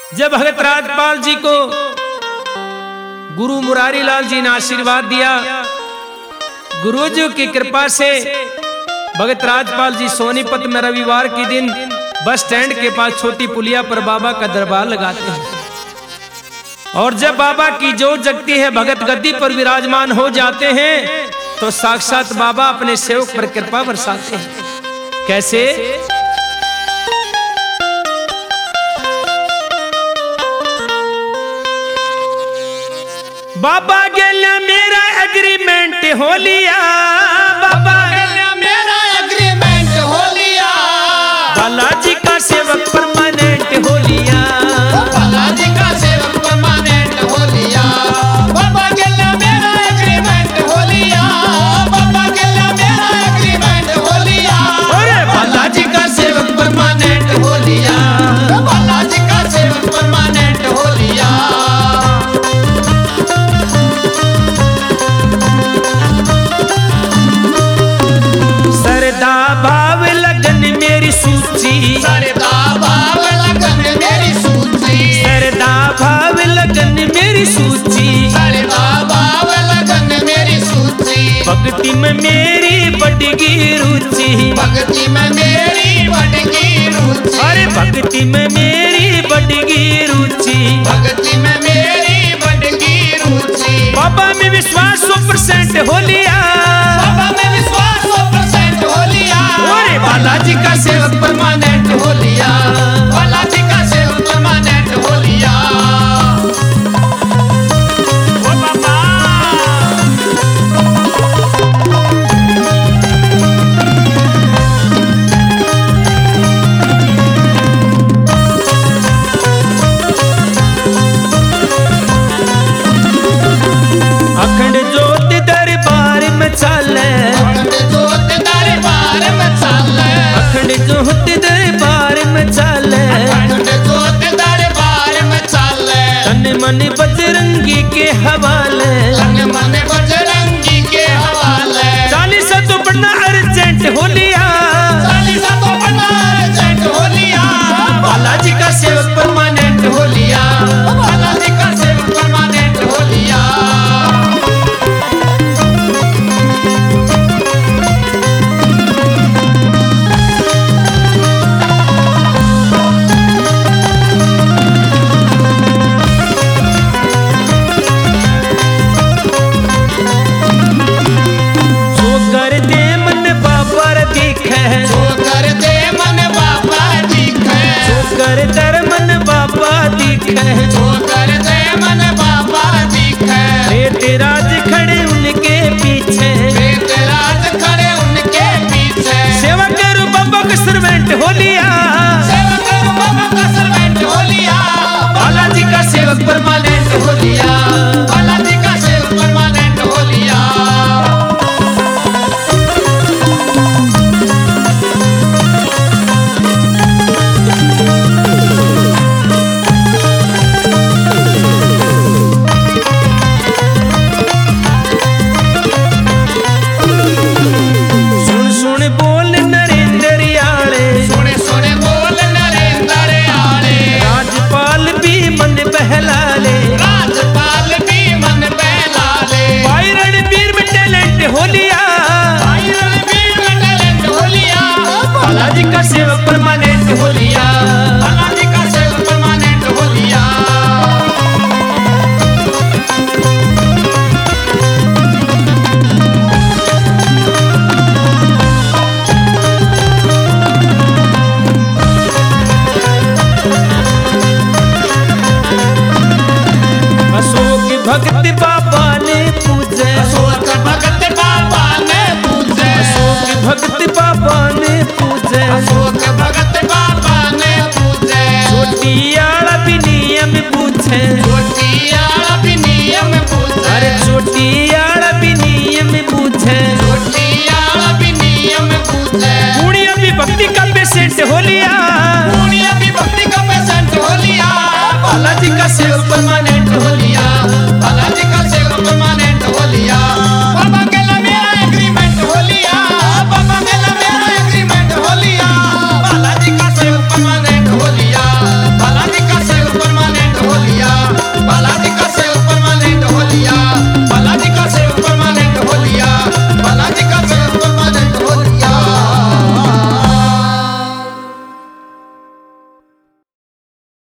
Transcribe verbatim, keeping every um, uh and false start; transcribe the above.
जब भगत राजपाल जी को गुरु मुरारी लाल जी ने आशीर्वाद दिया, गुरुजी की कृपा से भगत राजपाल जी सोनीपत में रविवार के दिन बस स्टैंड के पास छोटी पुलिया पर बाबा का दरबार लगाते हैं। और जब बाबा की जोत जगती है, भगत गद्दी पर विराजमान हो जाते हैं, तो साक्षात बाबा अपने सेवक पर कृपा बरसाते हैं। कैसे? बाबा गेल्या मेरा एग्रीमेंट हो लिया, बाबा गेल्या मेरा एग्रीमेंट हो लिया, बालाजी का सेवक परमानेंट हो लिया, बालाजी का सेवक परमानेंट हो लिया। बाबा गेल्या मेरा एग्रीमेंट हो लिया, बाबा गेल्या मेरा एग्रीमेंट हो लिया, अरे बालाजी का सेवक परमानेंट हो लिया, बालाजी का सेवक परमानेंट हो लिया। सरदा भाव लगन मेरी सूची, सरदा भाव लगन मेरी सूची, सरदा भाव लगन मेरी सूची, सरदा भाव लगन मेरी सूची। भक्ति में मेरी बढ़गी रुचि, भक्ति में मेरी बढ़गी रुचि, अरे भक्ति में मेरी बढ़गी रुचि, भक्ति में मेरी बढ़गी रुचि। बाबा में विश्वास सौ परसेंट हो लिया, बाबा में विश्वास सौ परसेंट हो लिया, अरे बालाजी का सेवक परमानेंट हो लिया, बालाजी का सेवक परमानेंट हो लिया। ओ बाबा अखंड ज्योत दरबार में चले, अखंड ज्योत दरबार में चले, अखंड ज्योत दरबार में चले, अखंड ज्योत दरबार में चले। तन मन बजरंगी के हवाले, तन मन बजरंगी के हवाले, चालीस तो पढ़ना अर्जेंट हो लिया, चालीसा तो बना अर्जेंट हो लिया, बालाजी का सेवक परमानेंट हो लिया, बालाजी का सेवक परमानेंट हो लिया। जो कर दे मन बाबा दिखे, जो कर दे मन बाबा दिखे, जो कर दर